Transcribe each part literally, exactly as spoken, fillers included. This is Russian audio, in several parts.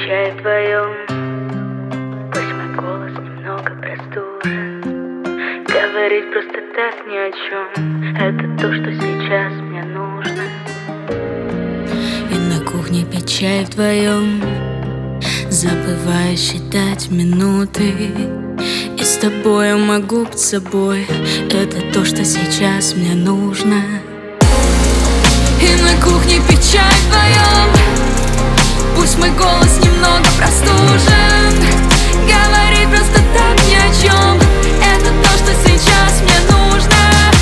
чай вдвоем. Пусть мой голос немного простужен. Говорить просто так ни о чем. Это то, что сейчас мне нужно. И на кухне пить чай вдвоем, забывая считать минуты. И с тобой я могу быть собой. Это то, что сейчас мне нужно. И на кухне пить чай вдвоем. Пусть мой голос немного простужен. Говорить просто так ни о чем. Это то, что сейчас мне нужно.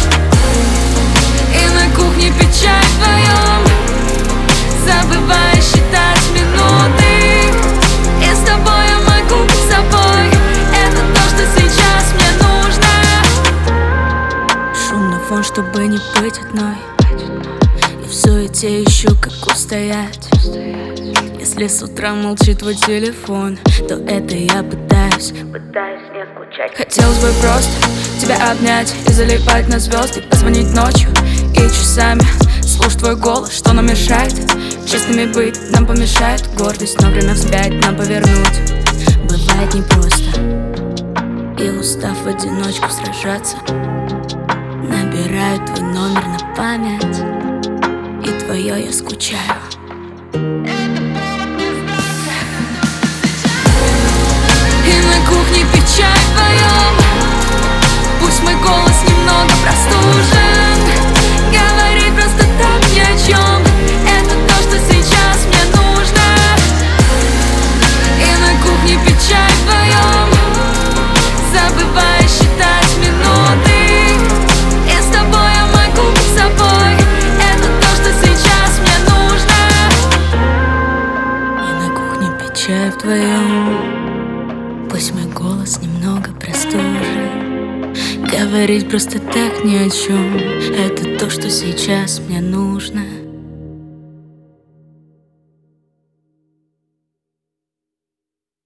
И на кухне пить чай вдвоем, забывая считать минуты. И с тобой я могу быть собой. Это то, что сейчас мне нужно. Шумный фон, чтобы не быть одной. И в суете ищу, как устоять. Если с утра молчит твой телефон, то это я пытаюсь Пытаюсь не скучать. Хотелось бы просто тебя обнять и залипать на звезды, позвонить ночью и часами слушать твой голос, что нам мешает честными быть, нам помешает гордость, но время вспять нам повернуть бывает непросто. И устав в одиночку сражаться, набираю твой номер на память, и твое я скучаю. И на кухне пить чай вдвоем. Пусть мой голос немного простужен. Говорить просто так ни о чем. Это то, что сейчас мне нужно. И на кухне пить чай вдвоем, забывая считать минуты. И с тобой я могу быть собой. Это то, что сейчас мне нужно. И на кухне пить чай вдвоем. Пусть мой голос немного простужен. Говорить просто так ни о чем. Это то, что сейчас мне нужно.